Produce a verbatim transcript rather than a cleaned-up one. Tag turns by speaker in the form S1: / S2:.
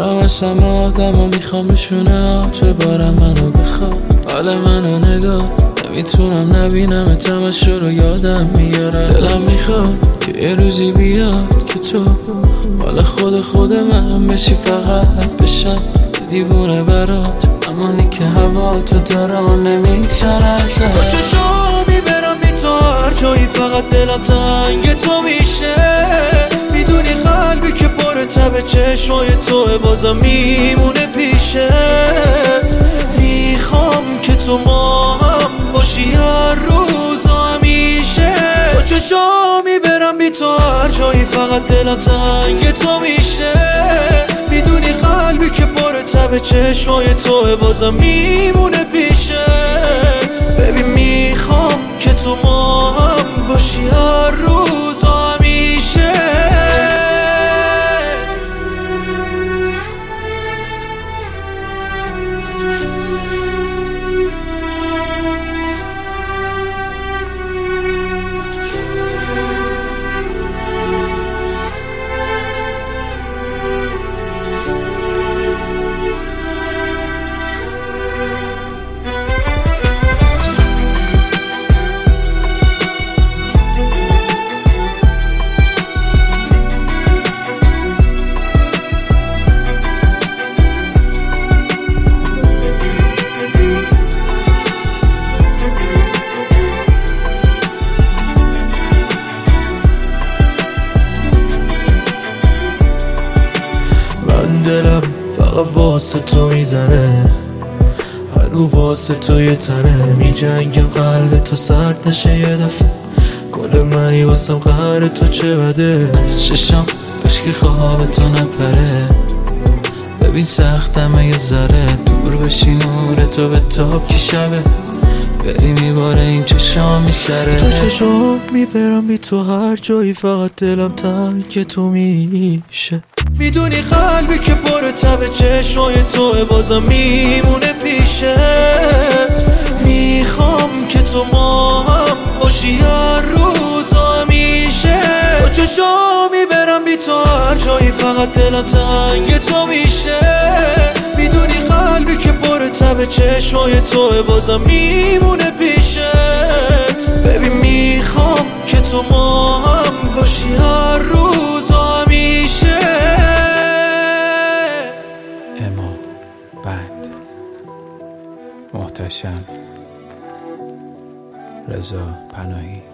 S1: دارم از همه آدم ها میخوام بشونه تو بارم منو بخواب. حال منو نگاه نمیتونم نبینم تماشا رو یادم میاره. دلم میخواد که یه روزی بیاد که تو حال خود خود من بشی، فقط بشم دیوونه برات، امانی که هوا تو دارم نمیگذره ازت.
S2: با چشامی برم بی تو هر جایی، فقط دلم تنگ تو میشه. میدونی قلبی که پر تب چشمای توه بازم میمونه پیشت. میخوام که تو ما هم باشی هر روز و همیشه. با چشامی برم بی تو هر جایی، فقط دلم تنگ تو میشه. میدونی قلبی که پر تب چشمای توه بازم میمونه پیشت. ببین میخوام که تو ما هم باشی هر روز و همیشه. دلم فقط واسه تو میزنه، هنو واسه تو یه تنه. میجنگم قلب تو سرد نشه یه دفعه، گل منی واسم قهر تو چه بده.
S1: از ششم کاشکی خواب تو نپره، ببین سختمه یه ذره دور بشی نور تو به تاب که شبه بری میباره این چشام میسره.
S2: تو چشام میبرم بی تو هر جایی، فقط دلم تنگ تو میشه. میدونی قلبی که پر تب چشمای توه بازم میمونه پیشت. میخوام که تو ما هم باشی هر روز و همیشه. تو چشام میبرم بی تو هر جایی، فقط دلم تنگ تو میشه. میدونی قلبی که پر تب چشمای توه بازم میمونه پیشت. ببین میخوام که تو ما هم باشی هر روز و همیشه.
S1: اما بند محتشم رضا پناهی.